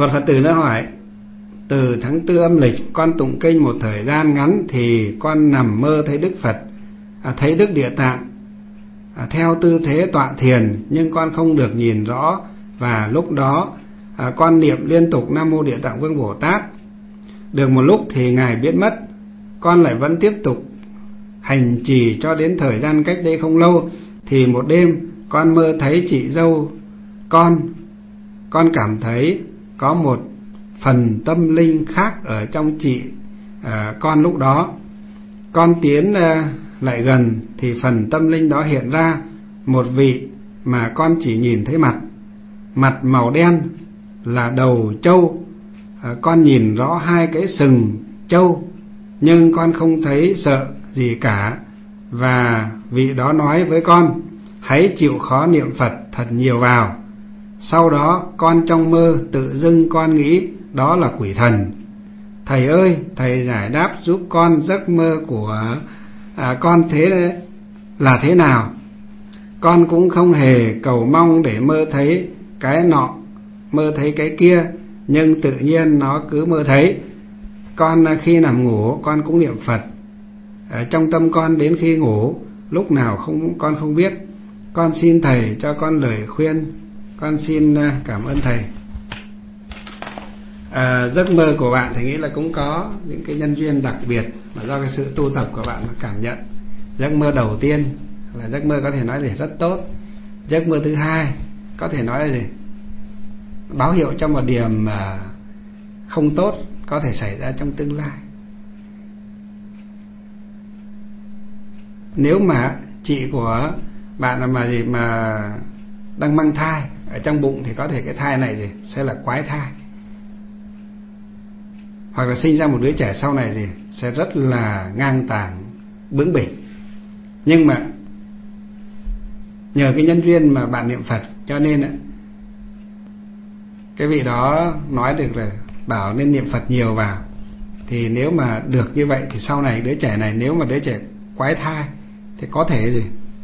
Một Phật tử nữa hỏi: từ tháng 4 âm lịch con tụng kinh một thời gian ngắn thì con nằm mơ thấy Đức Phật, thấy Đức Địa Tạng theo tư thế tọa thiền, nhưng con không được nhìn rõ, và lúc đó con niệm liên tục Nam Mô Địa Tạng Vương Bồ Tát. Được một lúc thì Ngài biến mất, con lại vẫn tiếp tục hành trì cho đến thời gian cách đây không lâu, thì một đêm con mơ thấy chị dâu con cảm thấy có một phần tâm linh khác ở trong chị con. Lúc đó con tiến lại gần thì phần tâm linh đó hiện ra một vị mà con chỉ nhìn thấy mặt màu đen là đầu trâu. Con nhìn rõ hai cái sừng trâu nhưng con không thấy sợ gì cả, và vị đó nói với con: hãy chịu khó niệm Phật thật nhiều vào. Sau đó con trong mơ tự dưng con nghĩ đó là quỷ thần. Thầy ơi, thầy giải đáp giúp con giấc mơ của con thế là thế nào? Con cũng không hề cầu mong để mơ thấy cái nọ, mơ thấy cái kia, nhưng tự nhiên nó cứ mơ thấy. Con khi nằm ngủ con cũng niệm Phật ở trong tâm con đến khi ngủ, lúc nào con không biết. Con xin thầy cho con lời khuyên. Con xin cảm ơn thầy. Giấc mơ của bạn thì nghĩ là cũng có những cái nhân duyên đặc biệt mà do cái sự tu tập của bạn mà cảm nhận. Giấc mơ đầu tiên là giấc mơ có thể nói là rất tốt. Giấc mơ thứ hai có thể nói là gì? Báo hiệu cho một điểm không tốt có thể xảy ra trong tương lai. Nếu mà chị của bạn mà đang mang thai ở trong bụng thì có thể cái thai này sẽ là quái thai, hoặc là sinh ra một đứa trẻ sau này sẽ rất là ngang tàng, bướng bỉnh. Nhưng mà nhờ cái nhân duyên mà bạn niệm Phật, cho nên cái vị đó nói được là bảo nên niệm Phật nhiều vào. Thì nếu mà được như vậy thì sau này đứa trẻ này, nếu mà đứa trẻ quái thai thì có thể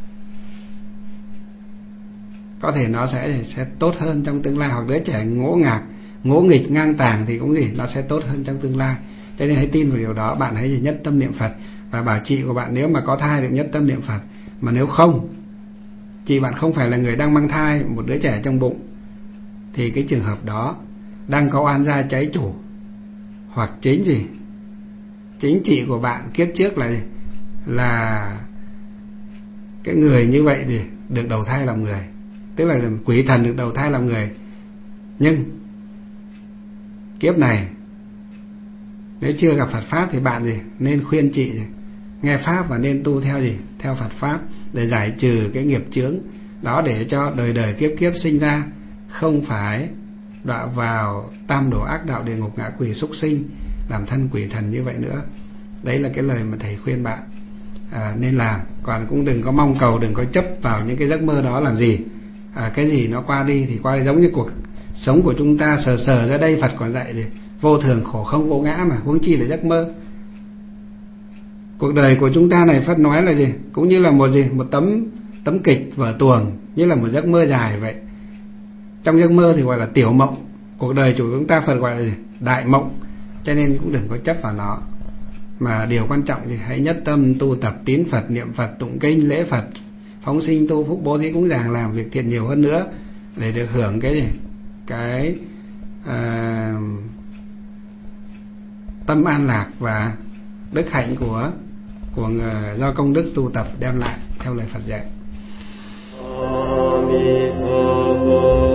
có thể nó sẽ tốt hơn trong tương lai, hoặc đứa trẻ ngỗ nghịch ngang tàng thì cũng nó sẽ tốt hơn trong tương lai. Cho nên hãy tin vào điều đó, bạn hãy nhất tâm niệm Phật. Và bảo chị của bạn nếu mà có thai thì nhất tâm niệm Phật. Mà nếu không, chị bạn không phải là người đang mang thai một đứa trẻ trong bụng, thì cái trường hợp đó đang có oan gia trái chủ, hoặc chính chị của bạn kiếp trước là cái người như vậy thì được đầu thai làm người, tức là quỷ thần được đầu thai làm người. Nhưng kiếp này nếu chưa gặp Phật Pháp thì bạn nên khuyên chị nghe Pháp và nên tu theo Phật Pháp để giải trừ cái nghiệp chướng đó, để cho đời đời kiếp kiếp sinh ra không phải đọa vào tam đồ ác đạo, địa ngục, ngạ quỷ, súc sinh, làm thân quỷ thần như vậy nữa. Đấy là cái lời mà thầy khuyên bạn nên làm. Còn cũng đừng có mong cầu, đừng có chấp vào những cái giấc mơ đó làm gì. Cái gì nó qua đi thì qua đi, giống như cuộc sống của chúng ta sờ ra đây Phật còn dạy vô thường khổ không vô ngã, mà huống chi là giấc mơ. Cuộc đời của chúng ta này Phật nói là cũng như là một tấm kịch vở tuồng, như là một giấc mơ dài vậy. Trong giấc mơ thì gọi là tiểu mộng, cuộc đời của chúng ta Phật gọi là đại mộng. Cho nên cũng đừng có chấp vào nó, mà điều quan trọng thì hãy nhất tâm tu tập tín Phật, niệm Phật, tụng kinh, lễ Phật, phóng sinh tu phúc, bố thí cúng dường, làm việc thiện nhiều hơn nữa để được hưởng cái tâm an lạc và đức hạnh của do công đức tu tập đem lại theo lời Phật dạy.